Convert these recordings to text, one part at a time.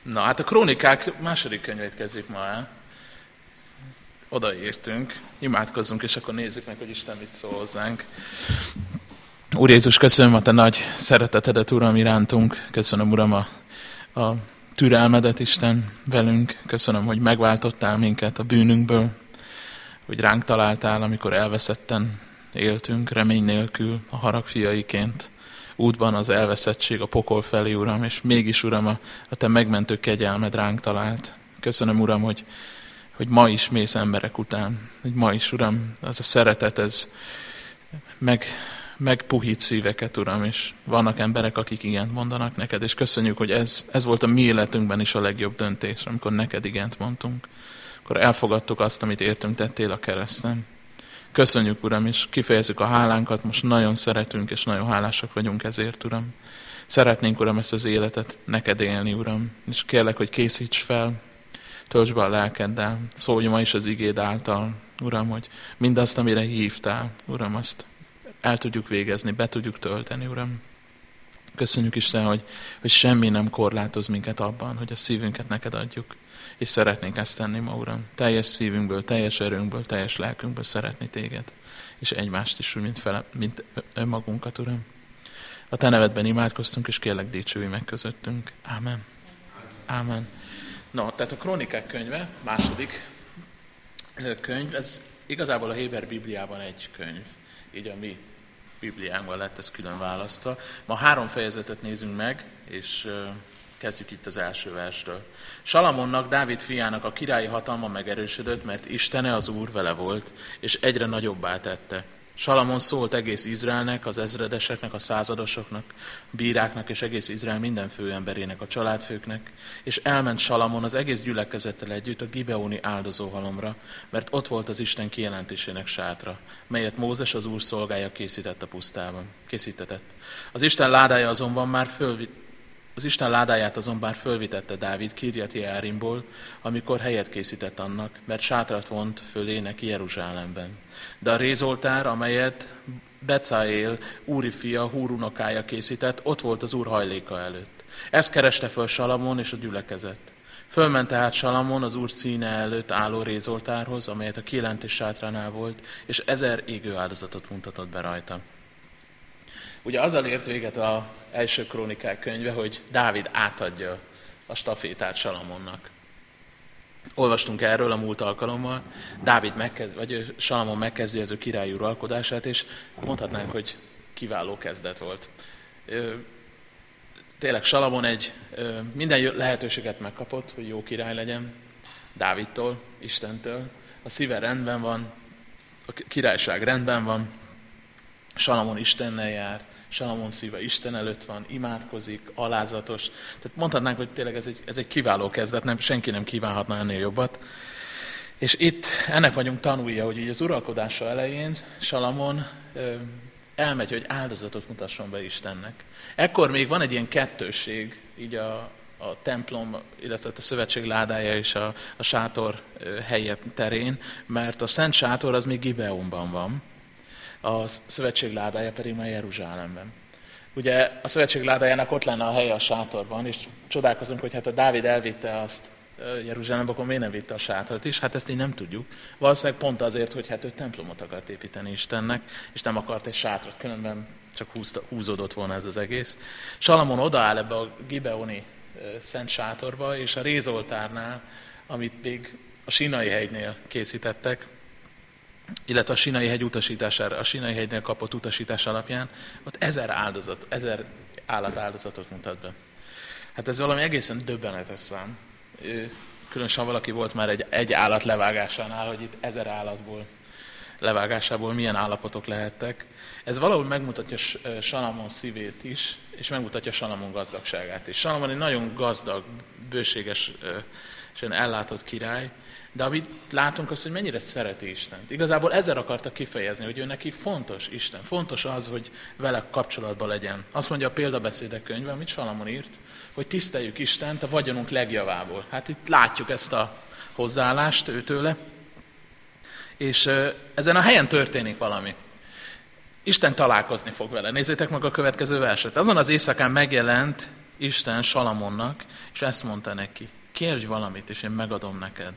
Na, hát a Krónikák második könyvét kezdjük ma el. Odaértünk, imádkozzunk, és akkor nézzük meg, hogy Isten mit szól hozzánk. Úr Jézus, köszönöm a Te nagy szeretetedet, Uram, irántunk. Köszönöm, Uram, a türelmedet, Isten, velünk. Köszönöm, hogy megváltottál minket a bűnünkből, hogy ránk találtál, amikor elveszetten éltünk, remény nélkül, a harag fiaiként. Útban az elveszettség a pokol felé, Uram, és mégis, Uram, a Te megmentő kegyelmed ránk talált. Köszönöm, Uram, hogy ma is mész emberek után, hogy ma is, Uram, az a szeretet, ez megpuhít szíveket, Uram, és vannak emberek, akik igent mondanak neked, és köszönjük, hogy ez volt a mi életünkben is a legjobb döntés, amikor neked igent mondtunk. Akkor elfogadtuk azt, amit értünk tettél a kereszten. Köszönjük, Uram, és kifejezzük a hálánkat, most nagyon szeretünk, és nagyon hálásak vagyunk ezért, Uram. Szeretnénk, Uram, ezt az életet neked élni, Uram, és kérlek, hogy készíts fel, töltsd be a lelkeddel, szólj ma is az igéd által, Uram, hogy mindazt, amire hívtál, Uram, azt el tudjuk végezni, be tudjuk tölteni, Uram. Köszönjük, Isten, hogy semmi nem korlátoz minket abban, hogy a szívünket neked adjuk, és szeretnénk ezt tenni ma, Uram. Teljes szívünkből, teljes erőnkből, teljes lelkünkből szeretni téged, és egymást is, mint önmagunkat, Uram. A Te nevedben imádkoztunk, és kérlek, dicsőülj meg közöttünk. Ámen. Ámen. No, tehát a Krónikák könyve, második könyv, ez igazából a Héber Bibliában egy könyv. Így a mi Bibliánkban lett ez külön választva. Ma 3 fejezetet nézünk meg, és kezdjük itt az első verstől. Salamonnak, Dávid fiának a királyi hatalma megerősödött, mert Istene, az Úr vele volt, és egyre nagyobbá tette. Salamon szólt egész Izraelnek, az ezredeseknek, a századosoknak, bíráknak és egész Izrael minden főemberének, a családfőknek, és elment Salamon az egész gyülekezettel együtt a gibeoni áldozóhalomra, mert ott volt az Isten kijelentésének sátra, melyet Mózes, az Úr szolgája készített a pusztában. Az Isten ládáját azonban fölvitette Dávid Kirjat-Jeárimból, amikor helyet készített annak, mert sátrat vont fölé neki Jeruzsálemben. De a rézoltár, amelyet Becaél, Úri fia, Húr unokája készített, ott volt az Úr hajléka előtt. Ezt kereste föl Salamon és a gyülekezet. Fölment tehát Salamon az Úr színe előtt álló rézoltárhoz, amelyet a kijelentés sátránál volt, és 1000 égő áldozatot mutatott be rajta. Ugye azzal ért véget az első Krónikák könyve, hogy Dávid átadja a stafétát Salamonnak. Olvastunk erről a múlt alkalommal, Salamon megkezdi az ő királyi uralkodását, és mondhatnánk, hogy kiváló kezdet volt. Tényleg Salamon minden lehetőséget megkapott, hogy jó király legyen, Dávidtól, Istentől. A szíve rendben van, a királyság rendben van, Salamon Istennel jár, Salamon szíve Isten előtt van, imádkozik, alázatos. Tehát mondhatnánk, hogy tényleg ez egy kiváló kezdet, senki nem kívánhatna ennél jobbat. És itt ennek vagyunk tanulja, hogy így az uralkodása elején Salamon elmegy, hogy áldozatot mutasson be Istennek. Ekkor még van egy ilyen kettősség, így a templom, illetve a szövetség ládája és a sátor helye terén, mert a Szent Sátor az még Gibeonban van, a szövetség ládája pedig már Jeruzsálemben. Ugye a szövetség ládájának ott lenne a helye a sátorban, és csodálkozunk, hogy hát a Dávid elvitte azt Jeruzsálembe, akkor miért nem vitte a sátrat is? Hát ezt így nem tudjuk. Valószínűleg pont azért, hogy hát ő templomot akart építeni Istennek, és nem akart egy sátrat, különben csak húzódott volna ez az egész. Salamon odaáll ebbe a gibeoni szent sátorba, és a rézoltárnál, amit még a Sinai hegynél készítettek, illetve a Sinai hegy utasítására, a Sinai hegynél kapott utasítás alapján, ott 1000 állatáldozatot mutat be. Hát ez valami egészen döbbenetes szám. Különösen valaki volt már egy állat levágásánál, hogy itt 1000 állatból levágásából milyen állapotok lehettek. Ez valahol megmutatja Salamon szívét is, és megmutatja Salamon gazdagságát is. Salamon egy nagyon gazdag, bőségesen ellátott király, de amit látunk az, hogy mennyire szereti Istent. Igazából ezzel akarta kifejezni, hogy ő neki fontos Isten, fontos az, hogy vele kapcsolatban legyen. Azt mondja a példabeszédek könyve, amit Salamon írt, hogy tiszteljük Istent a vagyonunk legjavából. Hát itt látjuk ezt a hozzáállást őtőle, és ezen a helyen történik valami. Isten találkozni fog vele. Nézzétek meg a következő verset. Azon az éjszakán megjelent Isten Salamonnak, és ezt mondta neki: kérj valamit, és én megadom neked.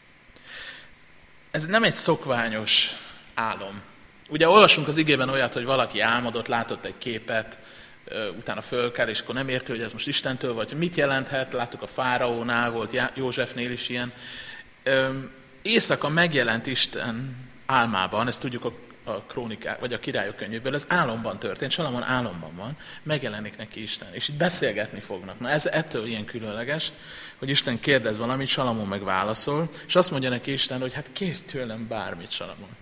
Ez nem egy szokványos álom. Ugye olvasunk az igében olyat, hogy valaki álmodott, látott egy képet, utána fölkel, és akkor nem érti, hogy ez most Istentől, vagy mit jelenthet. Láttuk a fáraónál, volt Józsefnél is ilyen. Éjszaka megjelent Isten álmában, ezt tudjuk a krónikák, vagy a királyok könyvéből, ez álomban történt, Salamon álomban van, megjelenik neki Isten, és itt beszélgetni fognak. Na ez ettől ilyen különleges, hogy Isten kérdez valamit, Salamon meg válaszol, és azt mondja neki Isten, hogy hát kérj tőlem bármit, Salamon.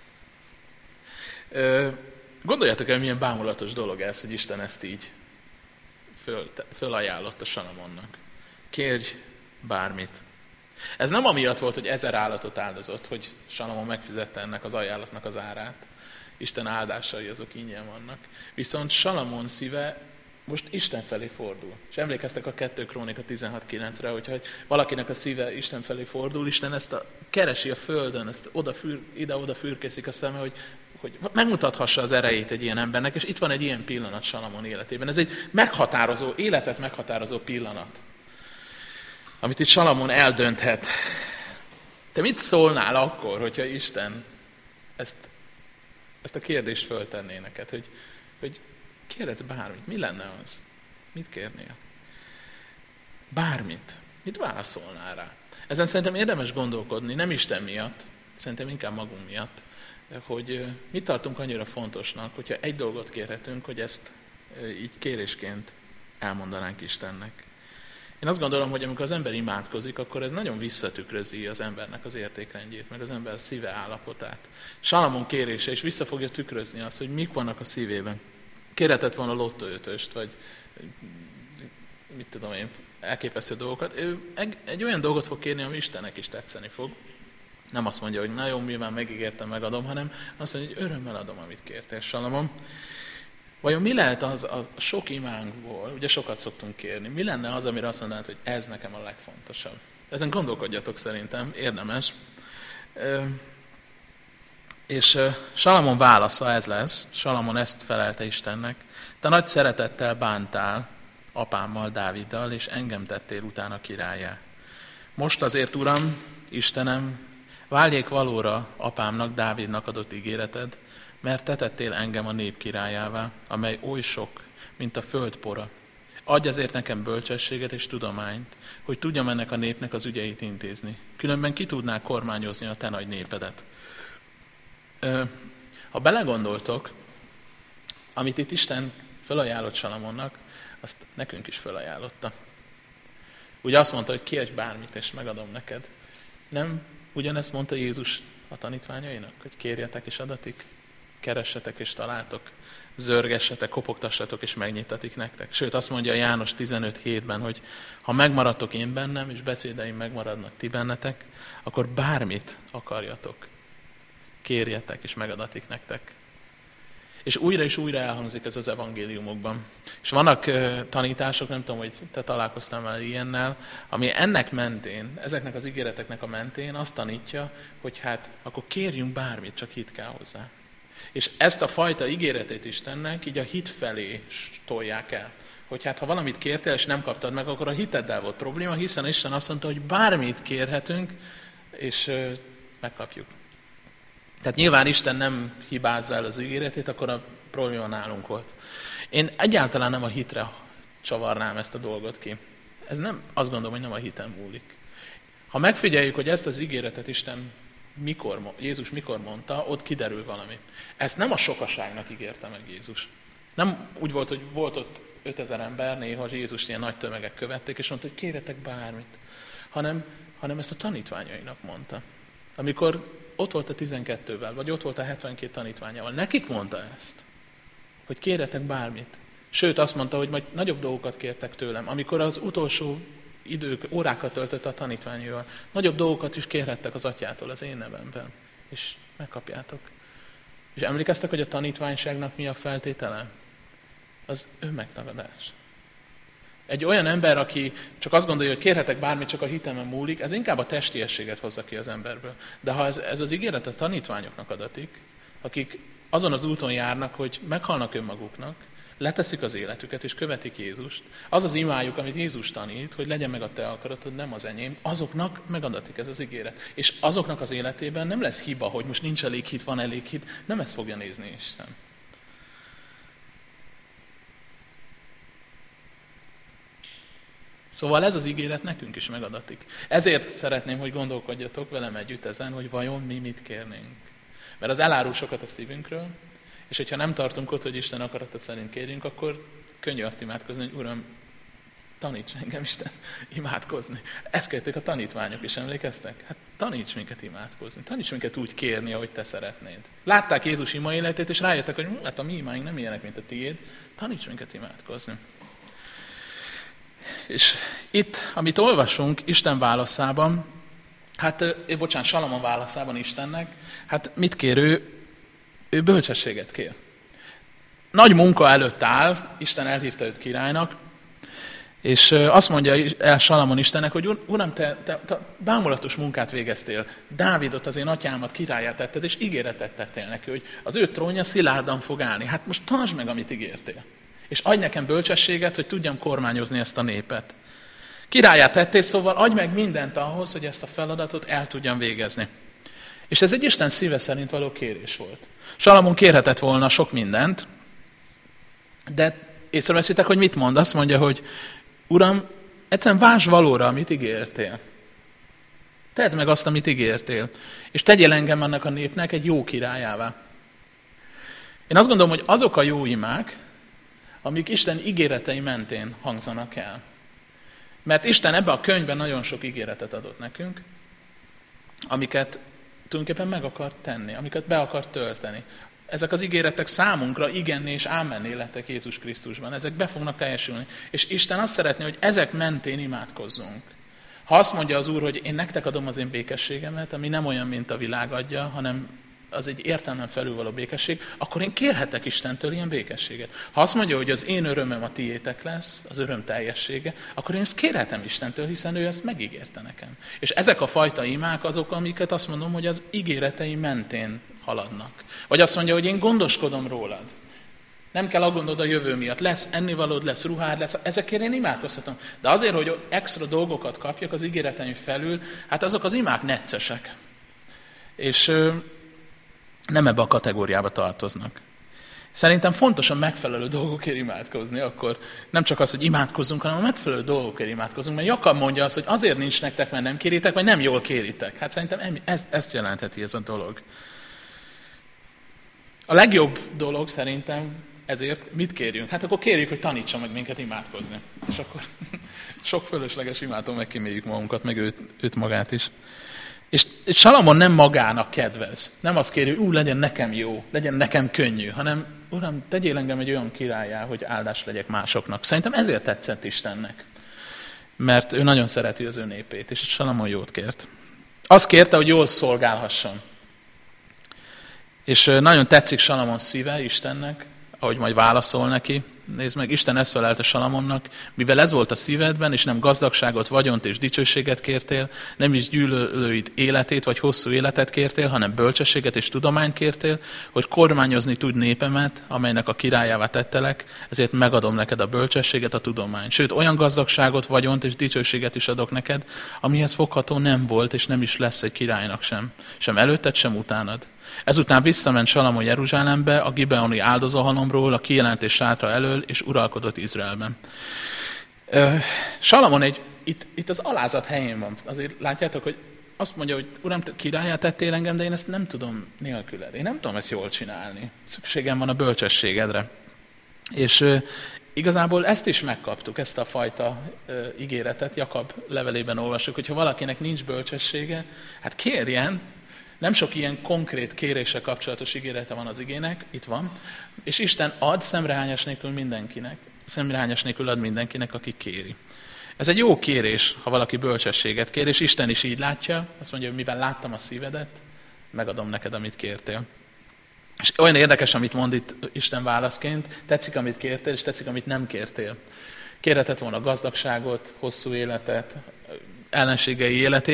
Gondoljátok el, milyen bámulatos dolog ez, hogy Isten ezt így fölajánlotta Salamonnak. Kérj bármit. Ez nem amiatt volt, hogy 1000 állatot áldozott, hogy Salamon megfizette ennek az ajánlatnak az árát. Isten áldásai azok ingyen vannak. Viszont Salamon szíve most Isten felé fordul. És emlékeztek a 2 Krónika 16:9-re, hogyha valakinek a szíve Isten felé fordul, Isten ezt keresi a földön, ezt ide-oda fürkészik a szeme, hogy megmutathassa az erejét egy ilyen embernek, és itt van egy ilyen pillanat Salamon életében. Ez egy meghatározó, életet meghatározó pillanat, amit itt Salamon eldönthet. Te mit szólnál akkor, hogyha Isten ezt a kérdést föltenné neked, hogy kérdezz bármit, mi lenne az? Mit kérnél? Bármit. Mit válaszolnál rá? Ezen szerintem érdemes gondolkodni, nem Isten miatt, szerintem inkább magunk miatt, hogy mit tartunk annyira fontosnak, hogyha egy dolgot kérhetünk, hogy ezt így kérésként elmondanánk Istennek. Én azt gondolom, hogy amikor az ember imádkozik, akkor ez nagyon visszatükrözi az embernek az értékrendjét, meg az ember szíve állapotát. Salamon kérése is vissza fogja tükrözni azt, hogy mik vannak a szívében. Kérhetett volna lottóötöst, vagy mit tudom én, elképesztő dolgokat. Ő egy olyan dolgot fog kérni, ami Istennek is tetszeni fog. Nem azt mondja, hogy na jó, mivel megígértem, megadom, hanem azt mondja, hogy örömmel adom, amit kértél, Salamon. Vajon mi lehet az a sok imánkból, ugye sokat szoktunk kérni, mi lenne az, amire azt mondanád, hogy ez nekem a legfontosabb? Ezen gondolkodjatok szerintem, érdemes. És Salamon válasza ez lesz, Salamon ezt felelte Istennek: te nagy szeretettel bántál apámmal, Dáviddal, és engem tettél utána királlyá. Most azért, Uram, Istenem, váljék valóra apámnak, Dávidnak adott ígéreted, mert te tettél engem a nép királyává, amely oly sok, mint a föld pora. Adj azért nekem bölcsességet és tudományt, hogy tudjam ennek a népnek az ügyeit intézni. Különben ki tudná kormányozni a te nagy népedet. Ha belegondoltok, amit itt Isten fölajánlott Salamonnak, azt nekünk is fölajánlotta. Ugye azt mondta, hogy kérj bármit, és megadom neked. Nem ugyanezt mondta Jézus a tanítványainak, hogy kérjetek és adatik, keressetek és találtok, zörgessetek, kopogtassatok és megnyitatik nektek. Sőt, azt mondja János 15:7-ben, hogy ha megmaradtok én bennem, és beszédeim megmaradnak ti bennetek, akkor bármit akarjatok, kérjetek és megadatik nektek. És újra elhangzik ez az evangéliumokban. És vannak tanítások, nem tudom, hogy te találkoztál már ilyennel, ami ennek mentén, ezeknek az ígéreteknek a mentén azt tanítja, hogy hát akkor kérjünk bármit, csak hit kell hozzá. És ezt a fajta ígéretét Istennek így a hit felé tolják el. Hogy hát ha valamit kértél, és nem kaptad meg, akkor a hiteddel volt probléma, hiszen Isten azt mondta, hogy bármit kérhetünk, és megkapjuk. Tehát nyilván Isten nem hibázza el az ígéretét, akkor a probléma nálunk volt. Én egyáltalán nem a hitre csavarnám ezt a dolgot ki. Ez nem, azt gondolom, hogy nem a hitem múlik. Ha megfigyeljük, hogy ezt az ígéretet Jézus mikor mondta, ott kiderül valami. Ezt nem a sokaságnak ígérte meg Jézus. Nem úgy volt, hogy volt ott 5000 ember, néha Jézus ilyen nagy tömegek követték, és mondta, hogy kérjetek bármit. Hanem ezt a tanítványainak mondta. Amikor ott volt a 12-vel, vagy ott volt a 72 tanítványával. Nekik mondta ezt, hogy kérjetek bármit. Sőt, azt mondta, hogy majd nagyobb dolgokat kértek tőlem. Amikor az utolsó órákat töltött a tanítványaival, nagyobb dolgokat is kérhettek az atyától az én nevemben. És megkapjátok. És emlékeztek, hogy a tanítványságnak mi a feltétele? Az önmegtagadás. Egy olyan ember, aki csak azt gondolja, hogy kérhetek bármit, csak a hitemen múlik, ez inkább a testiességet hozza ki az emberből. De ha ez az ígéret a tanítványoknak adatik, akik azon az úton járnak, hogy meghalnak önmaguknak, leteszik az életüket, és követik Jézust. Az az imájuk, amit Jézus tanít, hogy legyen meg a te akaratod, nem az enyém, azoknak megadatik ez az ígéret. És azoknak az életében nem lesz hiba, hogy most nincs elég hit, van elég hit, nem ezt fogja nézni Isten. Szóval ez az ígéret nekünk is megadatik. Ezért szeretném, hogy gondolkodjatok velem együtt ezen, hogy vajon mi mit kérnénk. Mert az elárul sokat a szívünkről, és hogyha nem tartunk ott, hogy Isten akaratot szerint kérjünk, akkor könnyű azt imádkozni, hogy Uram, taníts engem Isten imádkozni. Ezt kérték a tanítványok is, emlékeztek? Hát taníts minket imádkozni, taníts minket úgy kérni, ahogy te szeretnéd. Látták Jézus ima életét, és rájöttek, hogy hát a mi imáink nem ilyenek, mint a tiéd, taníts minket imádkozni. És itt, amit olvasunk Isten válaszában, Salamon válaszában Istennek, hát mit kér ő? Ő bölcsességet kér. Nagy munka előtt áll, Isten elhívta őt királynak, és azt mondja el Salamon Istennek, hogy Uram, te bámulatos munkát végeztél. Dávidot, az én atyámat királlyá tetted, és ígéretet tettél neki, hogy az ő trónja szilárdan fog állni. Hát most tartsd meg, amit ígértél. És adj nekem bölcsességet, hogy tudjam kormányozni ezt a népet. Királlyá tettél, szóval adj meg mindent ahhoz, hogy ezt a feladatot el tudjam végezni. És ez egy Isten szíve szerint való kérés volt. Salamon kérhetett volna sok mindent, de észreveszitek, hogy mit mond? Azt mondja, hogy Uram, egyszerűen váltsd valóra, amit ígértél. Tedd meg azt, amit ígértél. És tegyél engem annak a népnek egy jó királyává. Én azt gondolom, hogy azok a jó imák, amik Isten ígéretei mentén hangzanak el. Mert Isten ebben a könyvben nagyon sok ígéretet adott nekünk, amiket tulajdonképpen meg akar tenni, amiket be akar tölteni. Ezek az ígéretek számunkra igenné és ámenné lettek Jézus Krisztusban. Ezek be fognak teljesülni. És Isten azt szeretné, hogy ezek mentén imádkozzunk. Ha azt mondja az Úr, hogy én nektek adom az én békességemet, ami nem olyan, mint a világ adja, hanem az egy értelmen felülvaló békesség, akkor én kérhetek Istentől ilyen békességet. Ha azt mondja, hogy az én örömöm a tiétek lesz, az öröm teljessége, akkor én ezt kérhetem Istentől, hiszen ő ezt megígérte nekem. És ezek a fajta imák azok, amiket azt mondom, hogy az ígéretei mentén haladnak. Vagy azt mondja, hogy én gondoskodom rólad. Nem kell aggódnod a jövő miatt. Lesz ennivalód, lesz ruhád, lesz. Ezekért én imádkozhatom. De azért, hogy extra dolgokat kapjak az ígéreteim felül, hát azok az imák neccesek. És nem ebbe a kategóriába tartoznak. Szerintem fontos a megfelelő dolgokért imádkozni, akkor nem csak az, hogy imádkozzunk, hanem a megfelelő dolgokért imádkozunk, mert Jakab mondja azt, hogy azért nincs nektek, mert nem kéritek, vagy nem jól kéritek. Hát szerintem ezt jelentheti ez a dolog. A legjobb dolog szerintem ezért mit kérjünk? Hát akkor kérjük, hogy tanítsa meg minket imádkozni. És akkor sok fölösleges imádon megkíméljük magunkat, meg őt magát is. És Salamon nem magának kedvez. Nem azt kéri, hogy legyen nekem jó, legyen nekem könnyű, hanem Uram, tegyél engem egy olyan királlyá, hogy áldás legyek másoknak. Szerintem ezért tetszett Istennek. Mert ő nagyon szereti az ő népét, és Salamon jót kért. Azt kérte, hogy jól szolgálhasson. És nagyon tetszik Salamon szíve Istennek, ahogy majd válaszol neki. Nézd meg, Isten ezt felelte Salamonnak, mivel ez volt a szívedben, és nem gazdagságot, vagyont és dicsőséget kértél, nem is gyűlölőid életét vagy hosszú életet kértél, hanem bölcsességet és tudományt kértél, hogy kormányozni tud népemet, amelynek a királyává tettelek, ezért megadom neked a bölcsességet, a tudományt. Sőt, olyan gazdagságot, vagyont és dicsőséget is adok neked, amihez fogható nem volt, és nem is lesz egy királynak sem előtted, sem utánad. Ezután visszament Salamon Jeruzsálembe, a gibeoni áldozóhalomról, a kijelentés sátra elől, és uralkodott Izraelben. Salamon itt az alázat helyén van. Azért látjátok, hogy azt mondja, hogy Uram, te királlyá tettél engem, de én ezt nem tudom nélküled. Én nem tudom ezt jól csinálni. Szükségem van a bölcsességedre. És igazából ezt is megkaptuk, ezt a fajta ígéretet. Jakab levelében olvassuk, hogy ha valakinek nincs bölcsessége, hát kérjen. Nem sok ilyen konkrét kéréssel kapcsolatos ígérete van az igének, itt van, és Isten ad szemrehányás nélkül mindenkinek. Szemrehányás nélkül ad mindenkinek, aki kéri. Ez egy jó kérés, ha valaki bölcsességet kér, és Isten is így látja, azt mondja, hogy mivel láttam a szívedet, megadom neked, amit kértél. És olyan érdekes, amit mond itt Isten válaszként, tetszik, amit kértél, és tetszik, amit nem kértél. Kérhetett volna gazdagságot, hosszú életet, ellenségei életét,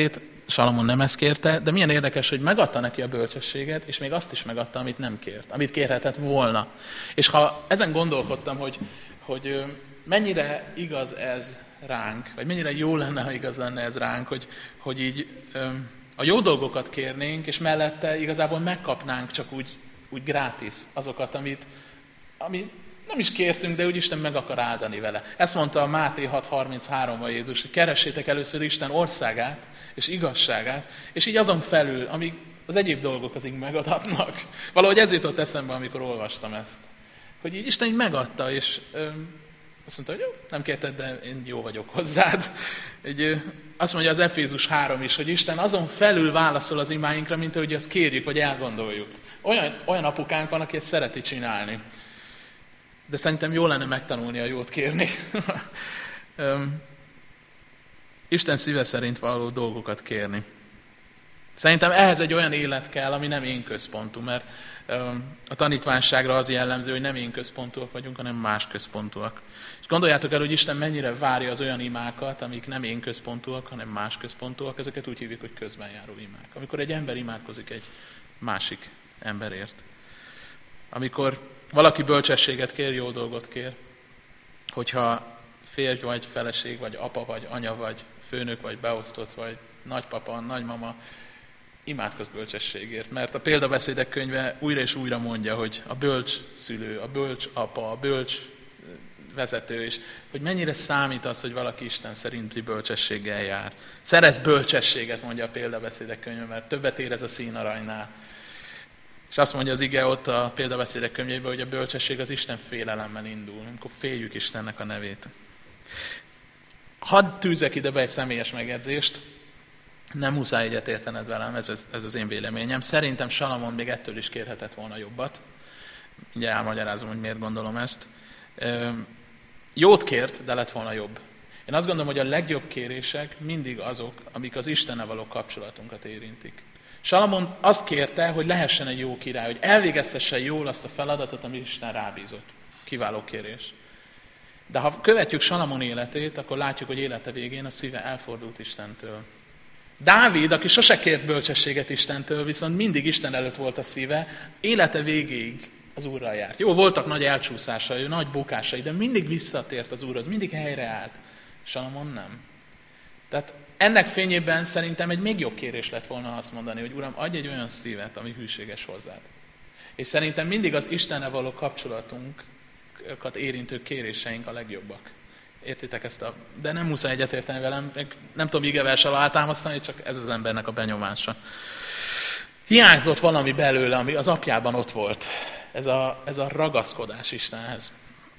Salamon nem ezt kérte, de milyen érdekes, hogy megadta neki a bölcsességet, és még azt is megadta, amit nem kért, amit kérhetett volna. És ha ezen gondolkodtam, hogy mennyire igaz ez ránk, vagy mennyire jó lenne, ha igaz lenne ez ránk, hogy így a jó dolgokat kérnénk, és mellette igazából megkapnánk csak úgy gratis azokat, amit nem is kértünk, de úgy Isten meg akar áldani vele. Ezt mondta a Máté 6.33-ban Jézus, hogy keressétek először Isten országát és igazságát, és így azon felül, amíg az egyéb dolgok azig megadatnak. Valahogy ez jutott eszembe, amikor olvastam ezt. Hogy így Isten így megadta, és azt mondta, hogy jó, nem kérted, de én jó vagyok hozzád. Azt mondja az Efézus 3 is, hogy Isten azon felül válaszol az imáinkra, mint ahogy azt kérjük, vagy elgondoljuk. Olyan apukánk van, aki ezt szereti csinálni. De szerintem jó lenne megtanulni a jót kérni. Isten szíve szerint való dolgokat kérni. Szerintem ehhez egy olyan élet kell, ami nem én központú, mert a tanítványságra az jellemző, hogy nem én központúak vagyunk, hanem más központúak. És gondoljátok el, hogy Isten mennyire várja az olyan imákat, amik nem én központúak, hanem más központúak, ezeket úgy hívjuk, hogy közbenjáró imák. Amikor egy ember imádkozik egy másik emberért. Amikor valaki bölcsességet kér, jó dolgot kér, hogyha férj vagy feleség, vagy apa, vagy anya, vagy főnök, vagy beosztott, vagy nagypapa, nagymama, imádkozz bölcsességért. Mert a példabeszédek könyve újra és újra mondja, hogy a bölcs szülő, a bölcs apa, a bölcs vezető, és hogy mennyire számít az, hogy valaki Isten szerinti bölcsességgel jár. Szerezz bölcsességet, mondja a példabeszédek könyve, mert többet ér ez a színaraynál. És azt mondja az ige ott a példabeszédek könyvében, hogy a bölcsesség az Isten félelemmel indul, amikor féljük Istennek a nevét. Hadd tűzek ide be egy személyes megjegyzést, nem muszáj egyetértened velem, ez az én véleményem. Szerintem Salamon még ettől is kérhetett volna jobbat. Mindjárt elmagyarázom, hogy miért gondolom ezt. Jót kért, de lett volna jobb. Én azt gondolom, hogy a legjobb kérések mindig azok, amik az Istennel való kapcsolatunkat érintik. Salamon azt kérte, hogy lehessen egy jó király, hogy elvégeztesse jól azt a feladatot, amit Isten rábízott. Kiváló kérés. De ha követjük Salamon életét, akkor látjuk, hogy élete végén a szíve elfordult Istentől. Dávid, aki sose kért bölcsességet Istentől, viszont mindig Isten előtt volt a szíve, élete végéig az Úrral járt. Jó, voltak nagy elcsúszásai, nagy bukásai, de mindig visszatért az Úrhoz, mindig helyreállt. Salamon nem. Tehát ennek fényében szerintem egy még jobb kérés lett volna azt mondani, hogy Uram, adj egy olyan szívet, ami hűséges hozzád. És szerintem mindig az Istennel való kapcsolatunkat érintő kéréseink a legjobbak. Értitek ezt de nem muszáj egyetérteni velem, nem tudom igeversel alátámasztani, csak ez az embernek a benyomása. Hiányzott valami belőle, ami az apjában ott volt. Ez a ragaszkodás Istenhez.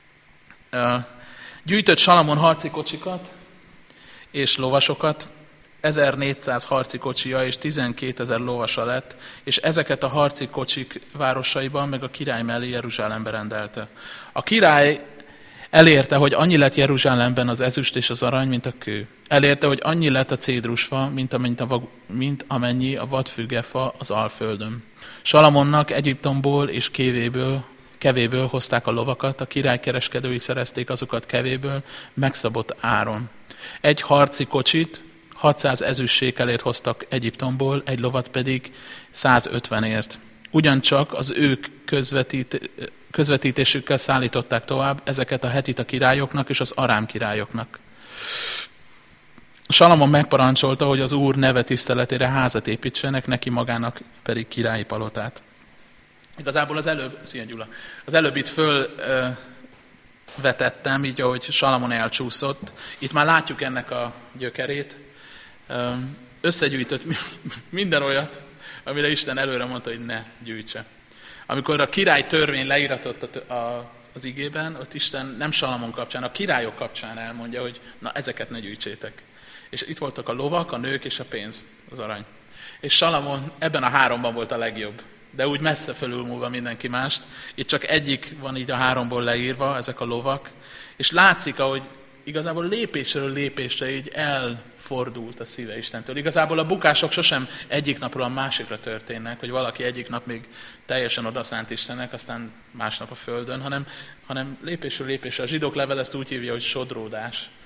Gyűjtött Salamon harci kocsikat és lovasokat, 1400 harci kocsija és 12 000 lovasa lett, és ezeket a harci kocsik városaiban, meg a király mellé Jeruzsálembe rendelte. A király elérte, hogy annyi lett Jeruzsálemben az ezüst és az arany, mint a kő. Elérte, hogy annyi lett a cédrusfa, mint amennyi a vadfügefa az Alföldön. Salamonnak Egyiptomból és kevéből hozták a lovakat, a király kereskedői szerezték azokat kevéből, megszabott áron. Egy harci kocsit 600 ezüstsékelért hoztak Egyiptomból, egy lovat pedig 150-ért. Ugyancsak az ők közvetítésükkel szállították tovább ezeket a hetita királyoknak és az arám királyoknak. Salamon megparancsolta, hogy az Úr neve tiszteletére házat építsenek, neki magának pedig királyi palotát. Igazából az előbb itt fölvetettem, így ahogy Salamon elcsúszott. Itt már látjuk ennek a gyökerét. Összegyűjtött minden olyat, amire Isten előre mondta, hogy ne gyűjtse. Amikor a király törvény leíratott az igében, ott Isten nem Salamon kapcsán, a királyok kapcsán elmondja, hogy na ezeket ne gyűjtsétek. És itt voltak a lovak, a nők és a pénz, az arany. És Salamon ebben a háromban volt a legjobb, de úgy messze fölülmúlva mindenki mást. Itt csak egyik van így a háromból leírva, ezek a lovak, és látszik, ahogy igazából lépésről lépésre így elfordult a szíve Istentől. Igazából a bukások sosem egyik napról a másikra történnek, hogy valaki egyik nap még teljesen odaszánt Istennek, aztán másnap a földön, hanem lépésről lépésre. A zsidók levele ezt úgy hívja, hogy sodródás.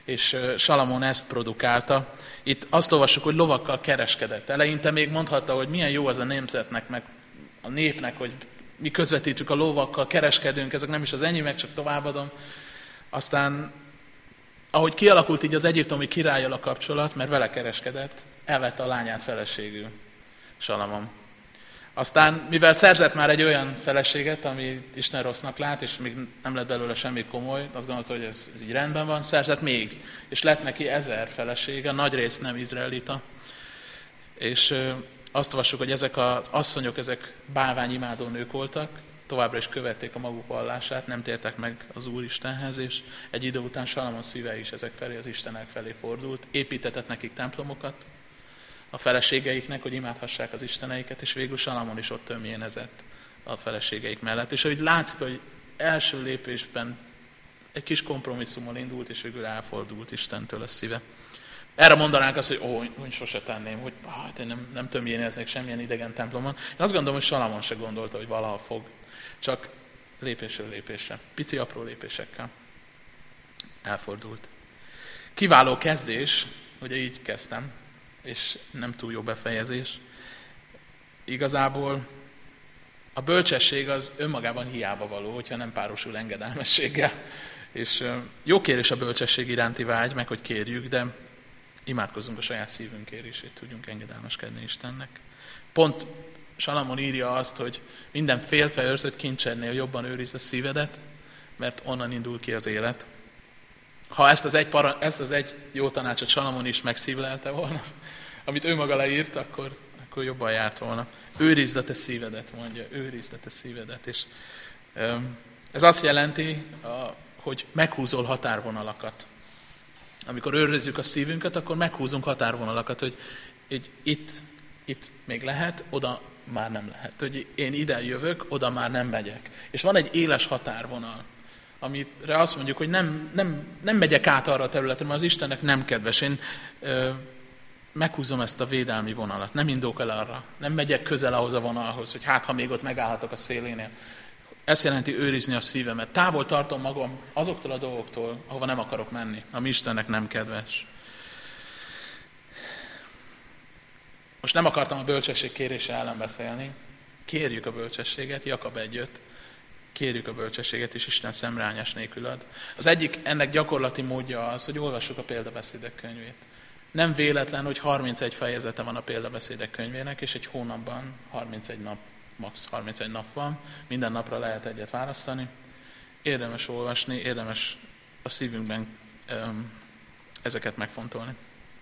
és Salamon ezt produkálta. Itt azt olvassuk, hogy lovakkal kereskedett. Eleinte még mondhatta, hogy milyen jó az a nemzetnek, meg a népnek, hogy mi közvetítjük a lovakkal, kereskedünk, ezek nem is az enyémek, csak továbbadom. Aztán, ahogy kialakult így az egyiptomi királlyal a kapcsolat, mert vele kereskedett, elvette a lányát feleségül, Salamon. Aztán, mivel szerzett már egy olyan feleséget, ami Isten rossznak lát, és még nem lett belőle semmi komoly, azt gondolta, hogy ez így rendben van, szerzett még, és lett neki 1000 felesége, nagyrészt nem izraelita. És azt olvassuk, hogy ezek az asszonyok, ezek bálványimádó nők voltak, továbbra is követték a maguk vallását, nem tértek meg az Úristenhez, és egy idő után Salamon szíve is ezek felé, az Istenek felé fordult, építetett nekik templomokat, a feleségeiknek, hogy imádhassák az isteneiket, és végül Salamon is ott tömjénezett a feleségeik mellett. És ahogy látszik, hogy első lépésben egy kis kompromisszummal indult, és végül elfordult Istentől a szíve. Erre mondanánk azt, hogy sose tenném, hogy én nem tömjéneznék semmilyen idegen templomon. Én azt gondolom, hogy Salamon se gondolta, hogy valaha fog. Csak lépésről lépésre, pici apró lépésekkel elfordult. Kiváló kezdés, ugye így kezdtem, és nem túl jó befejezés. Igazából a bölcsesség az önmagában hiába való, hogyha nem párosul engedelmességgel. És jó kérés a bölcsesség iránti vágy, meg hogy kérjük, de imádkozzunk a saját szívünkért is, hogy tudjunk engedelmeskedni Istennek. Pont Salamon írja azt, hogy minden féltve őrzött kincsednél jobban őrizd a szívedet, mert onnan indul ki az élet. Ha ezt az egy jó tanácsot Salamon is megszívlelte volna, amit ő maga leírt, akkor jobban járt volna. Őrizd a te szívedet, mondja, őrizd a te szívedet. És ez azt jelenti, hogy meghúzol határvonalakat. Amikor őrizzük a szívünket, akkor meghúzunk határvonalakat, hogy itt még lehet, oda már nem lehet. Hogy én ide jövök, oda már nem megyek. És van egy éles határvonal, amire azt mondjuk, hogy nem megyek át arra a területre, mert az Istennek nem kedves. Én meghúzom ezt a védelmi vonalat, nem indulok el arra, nem megyek közel ahhoz a vonalhoz, hogy ha még ott megállhatok a szélénél. Ez jelenti őrizni a szívemet. Távol tartom magam azoktól a dolgoktól, ahova nem akarok menni, ami Istennek nem kedves. Most nem akartam a bölcsesség kérése ellen beszélni. Kérjük a bölcsességet, Jakab 1:5. Kérjük a bölcsességet, és Isten szemrányás nélkül ad. Az egyik ennek gyakorlati módja az, hogy olvassuk a példabeszédek könyvét. Nem véletlen, hogy 31 fejezete van a példabeszédek könyvének, és egy hónapban 31 nap, max. 31 nap van, minden napra lehet egyet választani. Érdemes olvasni, érdemes a szívünkben ezeket megfontolni.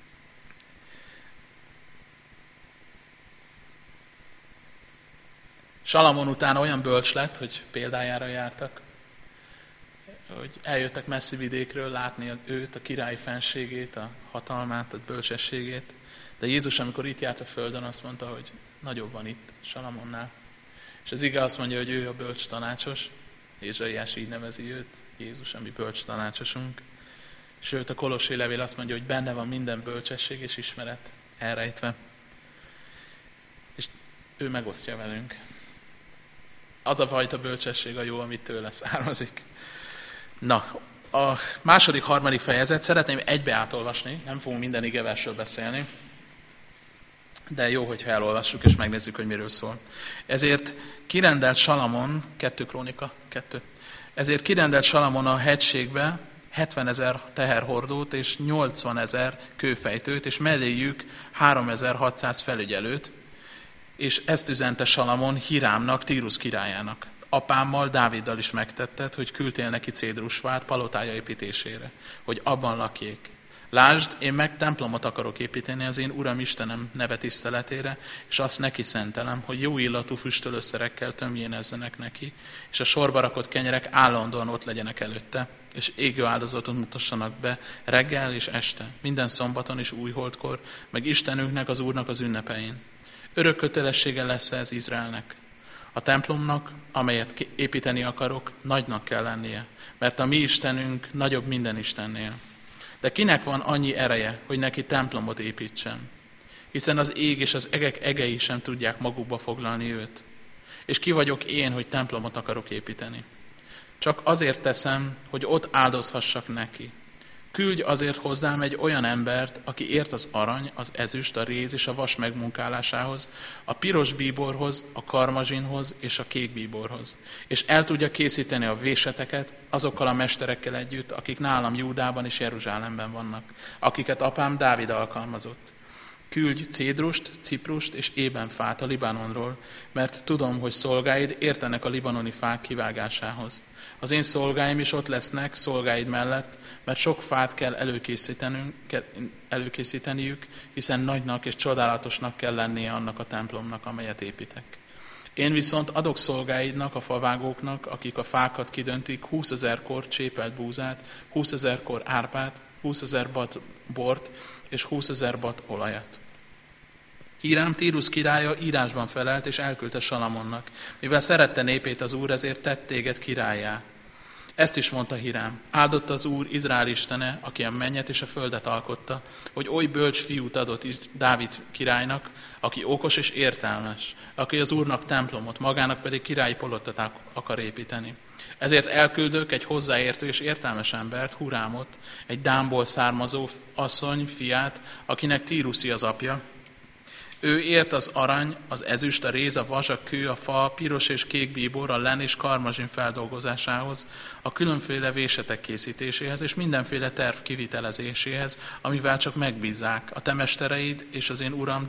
Salamon után olyan bölcs lett, hogy példájára jártak, hogy eljöttek messzi vidékről látni őt, a királyi fenségét, a hatalmát, a bölcsességét. De Jézus, amikor itt járt a földön, azt mondta, hogy nagyobb van itt Salamonnál. És az ige azt mondja, hogy ő a bölcs tanácsos. Ézsaiás így nevezi őt, Jézus, ami bölcs tanácsosunk. Sőt, a Kolossé levél azt mondja, hogy benne van minden bölcsesség és ismeret elrejtve. És ő megosztja velünk. Az a fajta bölcsesség a jó, amit tőle származik. Na, a második, harmadik fejezet szeretném egybe átolvasni, nem fogunk minden igeversről beszélni, de jó, hogyha elolvassuk és megnézzük, hogy miről szól. Ezért kirendelt Salamon, 2 Krónika 2, ezért kirendelt Salamon a hegységbe 70 000 teherhordót és 80 000 kőfejtőt, és melléjük 3600 felügyelőt, és ezt üzente Salamon Hirámnak, Tírus királyának. Apámmal, Dáviddal is megtetted, hogy küldtél neki cédrusfát palotája építésére, hogy abban lakjék. Lásd, én meg templomot akarok építeni az én Uram Istenem neve tiszteletére, és azt neki szentelem, hogy jó illatú füstölőszerekkel tömjénezzenek neki, és a sorba rakott kenyerek állandóan ott legyenek előtte, és égő áldozatot mutassanak be reggel és este, minden szombaton és újholdkor, meg Istenünknek, az Úrnak az ünnepein. Örök kötelessége lesz ez Izraelnek. A templomnak, amelyet építeni akarok, nagynak kell lennie, mert a mi Istenünk nagyobb minden Istennél. De kinek van annyi ereje, hogy neki templomot építsen? Hiszen az ég és az egek egei sem tudják magukba foglalni őt. És ki vagyok én, hogy templomot akarok építeni? Csak azért teszem, hogy ott áldozhassak neki. Küldj azért hozzám egy olyan embert, aki ért az arany, az ezüst, a réz és a vas megmunkálásához, a piros bíborhoz, a karmazsinhoz és a kék bíborhoz, és el tudja készíteni a véseteket azokkal a mesterekkel együtt, akik nálam Júdában és Jeruzsálemben vannak, akiket apám Dávid alkalmazott. Küldj cédrust, ciprust és ébenfát a Libanonról, mert tudom, hogy szolgáid értenek a libanoni fák kivágásához. Az én szolgáim is ott lesznek szolgáid mellett, mert sok fát kell előkészíteniük, hiszen nagynak és csodálatosnak kell lennie annak a templomnak, amelyet építek. Én viszont adok szolgáidnak, a favágóknak, akik a fákat kidöntik, 20 000 kor csépelt búzát, 20 000 kor árpát, 20 000 bat bort és 20 000 bat olajat. Hírám Tírus királya írásban felelt, és elküldte Salamonnak. Mivel szerette népét az Úr, ezért tett téged királlyá. Ezt is mondta Hírám: áldott az Úr, Izrael istene, aki a mennyet és a földet alkotta, hogy oly bölcs fiút adott Dávid királynak, aki okos és értelmes, aki az Úrnak templomot, magának pedig királyi palottát akar építeni. Ezért elküldök egy hozzáértő és értelmes embert, Hurámot, egy Dánból származó asszony fiát, akinek Tíruszi az apja. Ő ért az arany, az ezüst, a réz, a vas, a kő, a fa, a piros és kék bíbor, a len és karmazsin feldolgozásához, a különféle vésetek készítéséhez és mindenféle terv kivitelezéséhez, amivel csak megbízzák a te mestereid és az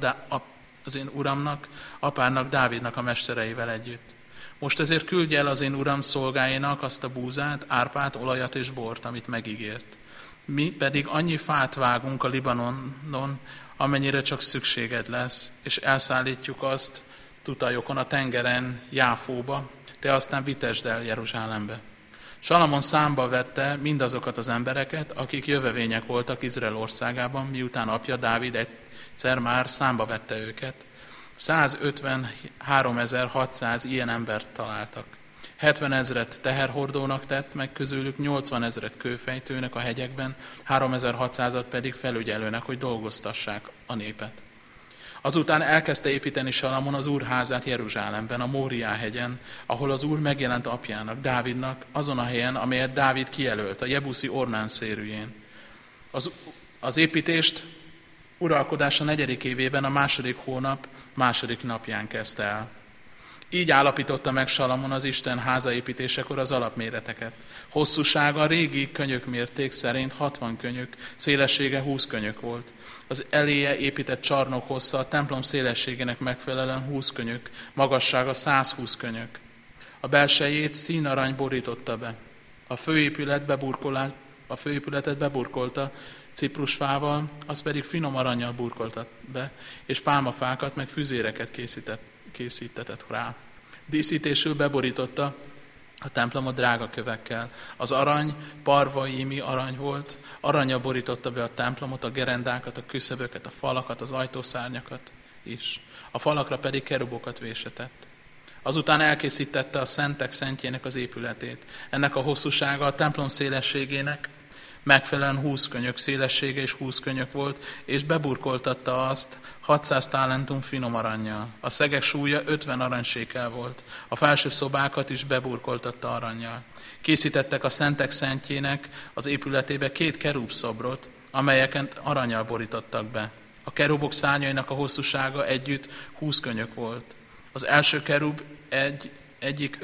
én uramnak, apádnak, Dávidnak a mestereivel együtt. Most ezért küldj el az én uram szolgáinak azt a búzát, árpát, olajat és bort, amit megígért. Mi pedig annyi fát vágunk a Libanonon, amennyire csak szükséged lesz, és elszállítjuk azt tutajokon a tengeren Jáfóba, te aztán vitesd el Jeruzsálembe. Salamon számba vette mindazokat az embereket, akik jövevények voltak Izrael országában, miután apja Dávid egyszer már számba vette őket. 153 600 ilyen embert találtak. 70 000 teherhordónak tett, meg közülük 80 000 kőfejtőnek a hegyekben, 3600-at pedig felügyelőnek, hogy dolgoztassák a népet. Azután elkezdte építeni Salamon az Úr házát Jeruzsálemben, a Móriá hegyen, ahol az Úr megjelent apjának, Dávidnak, azon a helyen, amelyet Dávid kijelölt, a jebuszi Ornán szérűjén. Az építést uralkodása 4. évében, a 2. hónap 2. napján kezdte el. Így állapította meg Salamon az Isten házaépítésekor az alapméreteket. Hosszúsága a régi könyökmérték szerint 60 könyök, szélessége 20 könyök volt. Az eléje épített csarnok hossza a templom szélességének megfelelően 20 könyök, magassága 120 könyök. A belsejét színarany borította be. A főépületet beburkolta ciprusfával, az pedig finom arannyal burkolta be, és pálmafákat meg füzéreket készítetett rá. Díszítésül beborította a templomot drága kövekkel. Az arany parvaimi arany volt, aranyjal borította be a templomot, a gerendákat, a küszöböket, a falakat, az ajtószárnyakat is. A falakra pedig kerubokat vésetett. Azután elkészítette a szentek szentjének az épületét. Ennek a hosszúsága a templom szélességének megfelelően 20 könyök szélessége és 20 könyök volt, és beburkoltatta azt 600 talentum finom arannyal. A szegek súlya 50 aranysékel volt. A felső szobákat is beburkoltatta arannyal. Készítettek a szentek szentjének az épületébe 2 kerub szobrot, amelyeket arannyal borítottak be. A kerubok szárnyainak a hosszúsága együtt 20 könyök volt. Az első kerub egyik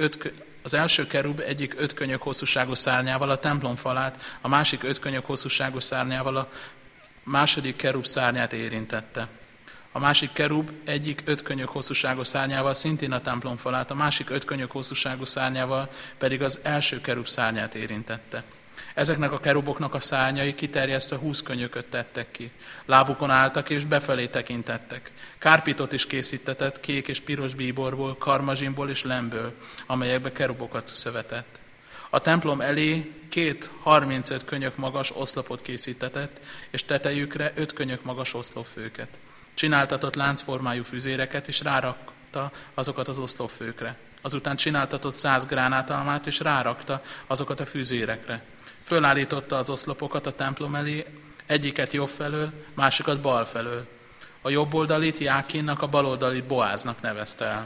5 könyök hosszúságú szárnyával a templom falát, a másik 5 könyök hosszúságú szárnyával a második kerub szárnyát érintette. A másik kerub egyik 5 könyök hosszúságú szárnyával szintén a templom falát, a másik 5 könyök hosszúságú szárnyával pedig az első kerub szárnyát érintette. Ezeknek a keruboknak a szárnyai kiterjesztve 20 könyököt tettek ki. Lábukon álltak és befelé tekintettek. Kárpitot is készítetett kék és piros bíborból, karmazsinból és lemből, amelyekbe kerubokat szövetett. A templom elé 2 35 könyök magas oszlopot készítetett, és tetejükre 5 könyök magas oszlopfőket. Csináltatott láncformájú füzéreket, és rárakta azokat az oszlopfőkre. Azután csináltatott 100 gránátalmát, és rárakta azokat a füzérekre. Fölállította az oszlopokat a templom elé, egyiket jobb felől, másikat bal felől. A jobb oldalit Jákinnak, a bal oldalit Boáznak nevezte el.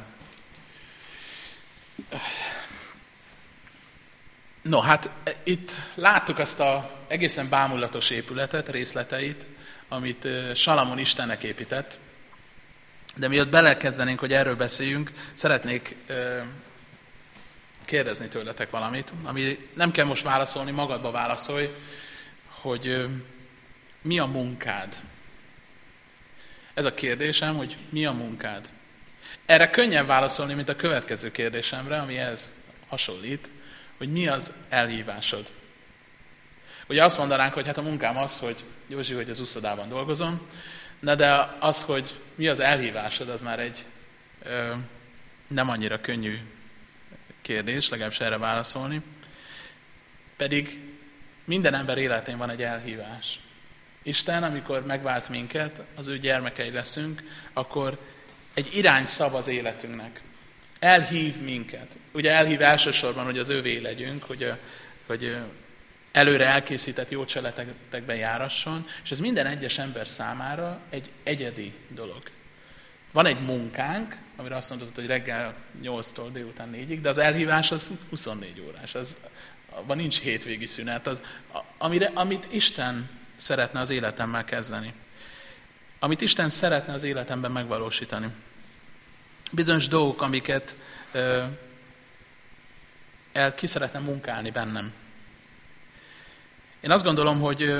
No, hát itt láttuk azt a egészen bámulatos épületet, részleteit, amit Salamon Istennek épített. De mielőtt belekezdenénk, hogy erről beszéljünk, szeretnék kérdezni tőletek valamit, ami nem kell most válaszolni, magadba válaszolj, hogy mi a munkád? Ez a kérdésem, hogy mi a munkád? Erre könnyebb válaszolni, mint a következő kérdésemre, ami ehhez hasonlít, hogy mi az elhívásod. Ugye azt mondanánk, hogy hát a munkám az, hogy Józsi, hogy az úszodában dolgozom, de az, hogy mi az elhívásod, az már egy nem annyira könnyű kérdés, legalábbis erre válaszolni. Pedig minden ember életén van egy elhívás. Isten, amikor megvált minket, az ő gyermekei leszünk, akkor egy irányt szab az életünknek. Elhív minket. Ugye elhív elsősorban, hogy az övé legyünk, hogy előre elkészített jó cselekedetekben járasson, és ez minden egyes ember számára egy egyedi dolog. Van egy munkánk, amire azt mondod, hogy reggel 8-tól délután 4-ig, de az elhívás az 24 órás. Abban nincs hétvégi szünet. Amit Isten szeretne az életemmel kezdeni. Amit Isten szeretne az életemben megvalósítani. Bizonyos dolgok, amiket ki szeretne munkálni bennem. Én azt gondolom,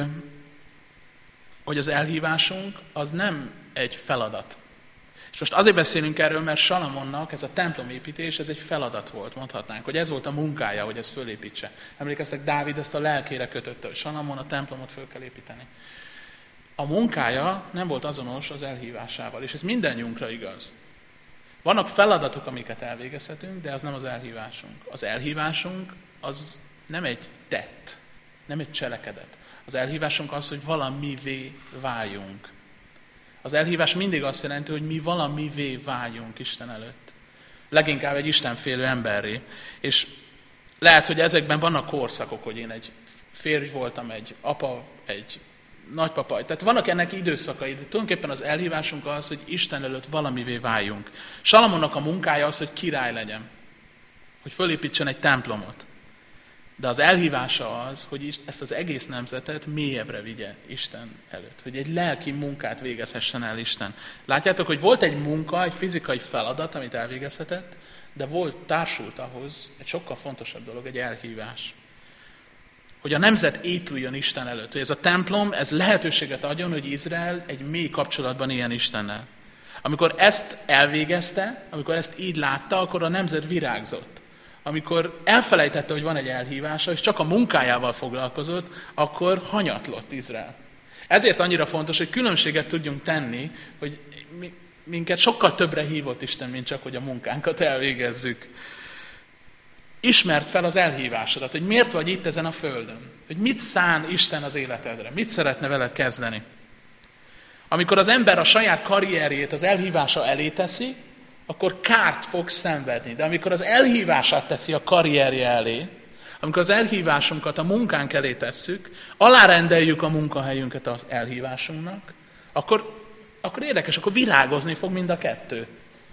hogy az elhívásunk az nem egy feladat. És most azért beszélünk erről, mert Salamonnak ez a templomépítés, ez egy feladat volt, mondhatnánk, hogy ez volt a munkája, hogy ezt fölépítse. Emlékeztek, Dávid ezt a lelkére kötötte, hogy Salamon a templomot föl kell építeni. A munkája nem volt azonos az elhívásával, és ez mindannyiunkra igaz. Vannak feladatok, amiket elvégezhetünk, de az nem az elhívásunk. Az elhívásunk az nem egy tett, nem egy cselekedet. Az elhívásunk az, hogy valamivé váljunk. Az elhívás mindig azt jelenti, hogy mi valamivé váljunk Isten előtt. Leginkább egy istenfélő emberré. És lehet, hogy ezekben vannak korszakok, hogy én egy férj voltam, egy apa, egy nagypapa. Tehát vannak ennek időszakai, de tulajdonképpen az elhívásunk az, hogy Isten előtt valamivé váljunk. Salamonnak a munkája az, hogy király legyen. Hogy fölépítsen egy templomot. De az elhívása az, hogy ezt az egész nemzetet mélyebbre vigye Isten előtt. Hogy egy lelki munkát végezhessen el Isten. Látjátok, hogy volt egy munka, egy fizikai feladat, amit elvégezhetett, de társult ahhoz egy sokkal fontosabb dolog, egy elhívás. Hogy a nemzet épüljön Isten előtt. Hogy ez a templom, ez lehetőséget adjon, hogy Izrael egy mély kapcsolatban éljen Istennel. Amikor ezt elvégezte, amikor ezt így látta, akkor a nemzet virágzott. Amikor elfelejtette, hogy van egy elhívása, és csak a munkájával foglalkozott, akkor hanyatlott Izrael. Ezért annyira fontos, hogy különbséget tudjunk tenni, hogy minket sokkal többre hívott Isten, mint csak, hogy a munkánkat elvégezzük. Ismerd fel az elhívásodat, hogy miért vagy itt ezen a földön. Hogy mit szán Isten az életedre, mit szeretne veled kezdeni. Amikor az ember a saját karrierjét az elhívása elé teszi, akkor kárt fog szenvedni. De amikor az elhívását teszi a karrierje elé, amikor az elhívásunkat a munkánk elé tesszük, alárendeljük a munkahelyünket az elhívásunknak, akkor érdekes, akkor virágozni fog mind a kettő.